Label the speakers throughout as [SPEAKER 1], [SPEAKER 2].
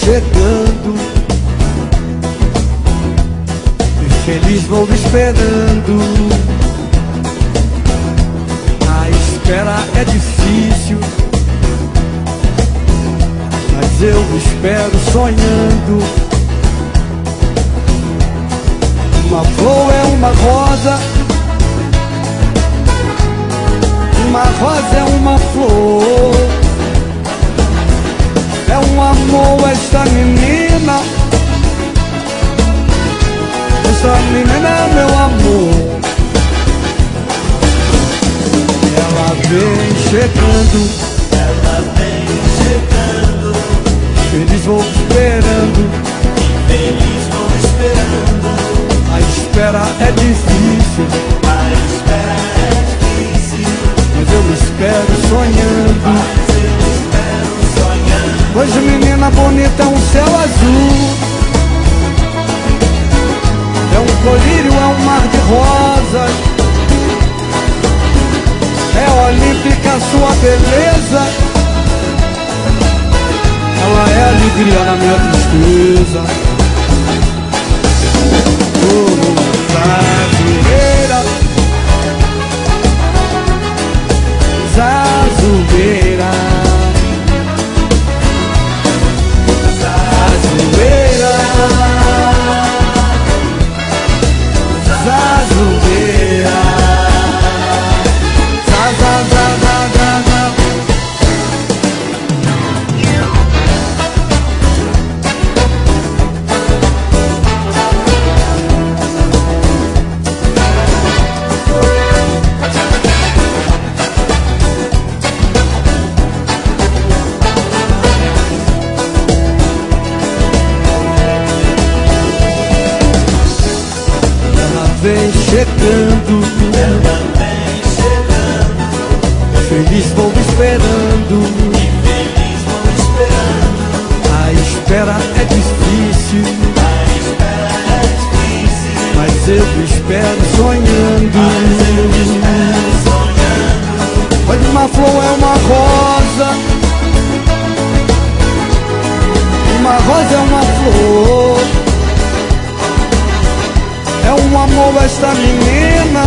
[SPEAKER 1] chegando, e feliz vou esperando. A espera é difícil, mas eu espero sonhando. Uma flor é uma rosa, uma rosa é uma flor. É um amor esta menina, esta menina é meu amor. Ela vem chegando,
[SPEAKER 2] ela vem chegando,
[SPEAKER 1] feliz vou esperando,
[SPEAKER 2] feliz vou esperando.
[SPEAKER 1] A espera é difícil,
[SPEAKER 2] A espera é difícil,
[SPEAKER 1] mas eu espero sonhando.
[SPEAKER 2] mas eu espero sonhando.
[SPEAKER 1] Hoje menina bonita é um céu azul, é um colírio, é um mar de rosas. É olímpica a sua beleza, ela é alegria na minha tristeza. Zazuleira, zazuleira, zazuleira, zazuleira, zazazazazaza. Vem chegando,
[SPEAKER 2] Ela vem chegando,
[SPEAKER 1] feliz vou esperando.
[SPEAKER 2] e feliz vou esperando.
[SPEAKER 1] A espera é difícil,
[SPEAKER 2] A espera é difícil,
[SPEAKER 1] mas eu espero sonhando.
[SPEAKER 2] mas eu espero sonhando.
[SPEAKER 1] Pois uma flor é uma rosa, uma rosa é uma flor. É um amor esta menina,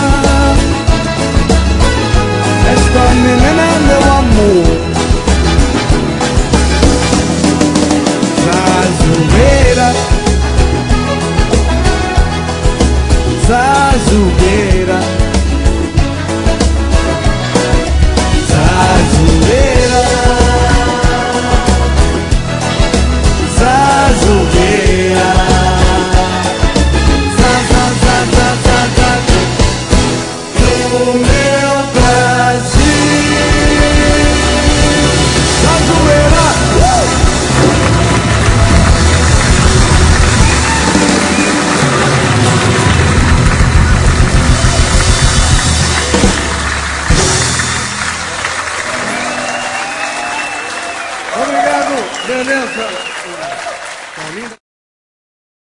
[SPEAKER 1] esta menina é meu amor. Zazuleira, zazuleira, zazuleira, zazuleira. No meu Brasil, zazuleira. Obrigado, beleza.